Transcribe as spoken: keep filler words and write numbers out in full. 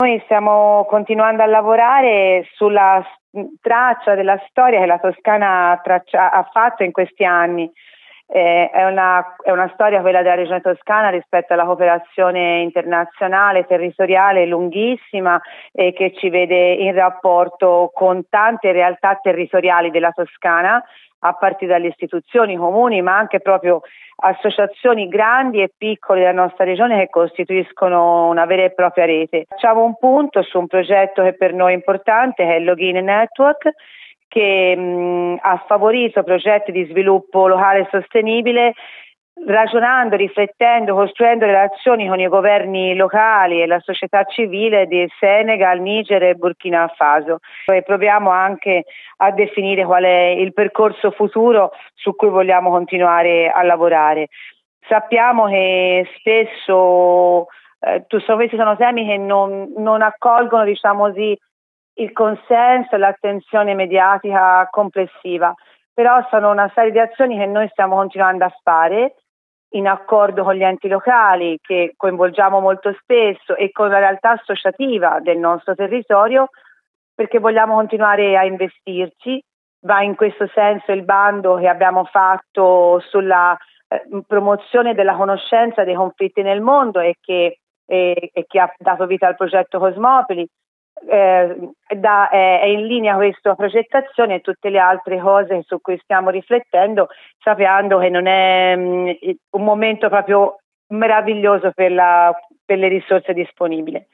Noi stiamo continuando a lavorare sulla traccia della storia che la Toscana traccia, ha fatto in questi anni. Eh, è, una, è una storia, quella della regione toscana, rispetto alla cooperazione internazionale, territoriale, lunghissima, e che ci vede in rapporto con tante realtà territoriali della Toscana, a partire dalle istituzioni comuni, ma anche proprio associazioni grandi e piccole della nostra regione che costituiscono una vera e propria rete. Facciamo un punto su un progetto che per noi è importante, che è il Login Network, che mh, ha favorito progetti di sviluppo locale sostenibile, ragionando, riflettendo, costruendo relazioni con i governi locali e la società civile di Senegal, Niger e Burkina Faso. E proviamo anche a definire qual è il percorso futuro su cui vogliamo continuare a lavorare. Sappiamo che spesso eh, questi sono temi che non, non accolgono, diciamo così, il consenso e l'attenzione mediatica complessiva, però sono una serie di azioni che noi stiamo continuando a fare in accordo con gli enti locali, che coinvolgiamo molto spesso, e con la realtà associativa del nostro territorio, perché vogliamo continuare a investirci. Va in questo senso il bando che abbiamo fatto sulla eh, promozione della conoscenza dei conflitti nel mondo e che, e, e che ha dato vita al progetto Cosmopoli. Eh, da, eh, è in linea questa progettazione e tutte le altre cose su cui stiamo riflettendo, sapendo che non è mh, un momento proprio meraviglioso per, la, per le risorse disponibili.